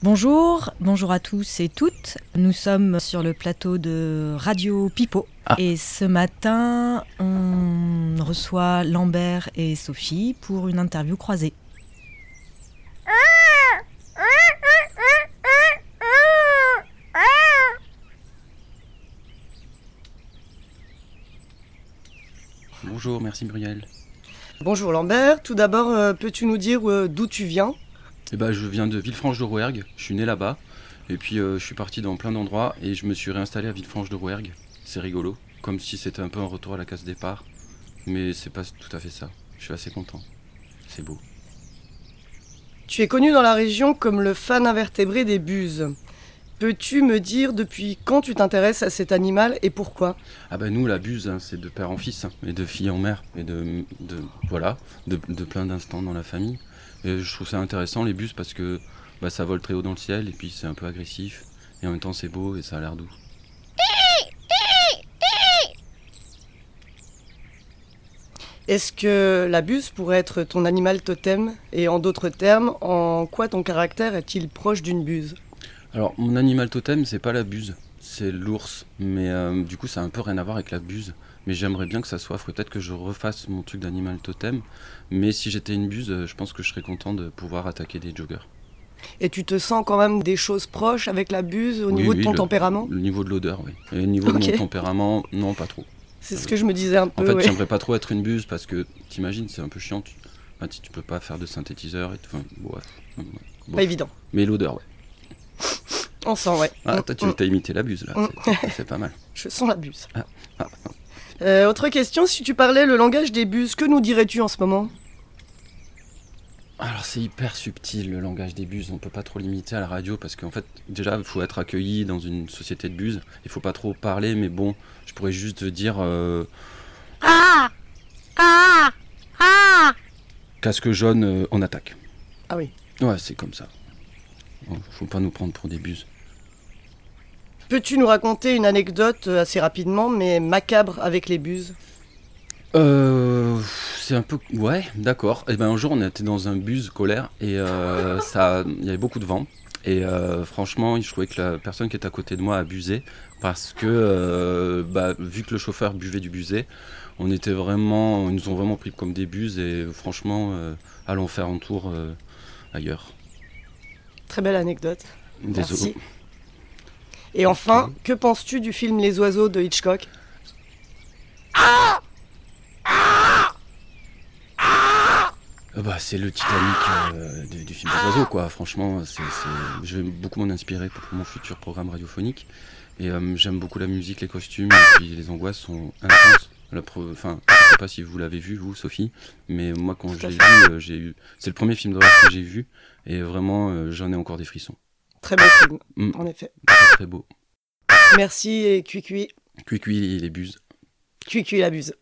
Bonjour à tous et toutes. Nous sommes sur le plateau de Radio Pipo. Et ce matin, on reçoit Lambert et Sophie pour une interview croisée. Bonjour, merci Muriel. Bonjour Lambert, tout d'abord, peux-tu nous dire d'où tu viens ? Je viens de Villefranche-de-Rouergue, je suis né là-bas, et puis je suis parti dans plein d'endroits, et je me suis réinstallé à Villefranche-de-Rouergue. C'est rigolo, comme si c'était un peu un retour à la case départ, mais c'est pas tout à fait ça. Je suis assez content, c'est beau. Tu es connu dans la région comme le fan invertébré des buses. Peux-tu me dire depuis quand tu t'intéresses à cet animal et pourquoi ? Nous, la buse, c'est de père en fils, et de fille en mère, et de plein d'instants dans la famille. Et je trouve ça intéressant, les buses, parce que ça vole très haut dans le ciel, et puis c'est un peu agressif, et en même temps c'est beau, et ça a l'air doux. Est-ce que la buse pourrait être ton animal totem ? Et en d'autres termes, en quoi ton caractère est-il proche d'une buse ? Alors, mon animal totem, c'est pas la buse, c'est l'ours. Mais du coup, ça a un peu rien à voir avec la buse. Mais j'aimerais bien que ça soit, faudrait peut-être que je refasse mon truc d'animal totem. Mais si j'étais une buse, je pense que je serais content de pouvoir attaquer des joggers. Et tu te sens quand même des choses proches avec la buse au niveau de ton tempérament ? Le niveau de l'odeur, oui. Et au niveau de mon tempérament, non, pas trop. C'est ce que je me disais un peu. En fait, j'aimerais pas trop être une buse parce que, t'imagines, c'est un peu chiant. Tu peux pas faire de synthétiseur et tout. Pas évident. Mais l'odeur, ouais. On sent, ouais. Ah, toi, tu as imité la buse, là. C'est pas mal. Je sens la buse. Autre question, si tu parlais le langage des buses, que nous dirais-tu en ce moment ? Alors, c'est hyper subtil, le langage des buses. On peut pas trop l'imiter à la radio parce qu'en fait, déjà, il faut être accueilli dans une société de buses. Il faut pas trop parler, mais bon, je pourrais juste dire... Casque jaune en attaque. Ah oui. Ouais, c'est comme ça. Faut pas nous prendre pour des buses. Peux-tu nous raconter une anecdote assez rapidement, mais macabre avec les buses ? C'est un peu... Ouais, d'accord. Et un jour, on était dans un bus scolaire et il y avait beaucoup de vent. Et franchement, je trouvais que la personne qui était à côté de moi abusait parce que, vu que le chauffeur buvait du busé, ils nous ont vraiment pris comme des buses et franchement, allons faire un tour ailleurs. Très belle anecdote. Désolé. Merci. Et enfin, que penses-tu du film Les Oiseaux de Hitchcock ? C'est le Titanic du film des oiseaux, quoi. Franchement, je vais beaucoup m'en inspirer pour mon futur programme radiophonique. Et j'aime beaucoup la musique, les costumes, et puis les angoisses sont intenses. Je sais pas si vous l'avez vu, vous, Sophie, mais moi, quand je l'ai vu, c'est le premier film d'horreur que j'ai vu, et vraiment, j'en ai encore des frissons. Très beau film, en effet. Très, très beau. Merci et cuicui. Cuicui les buses. Cuicui la buse.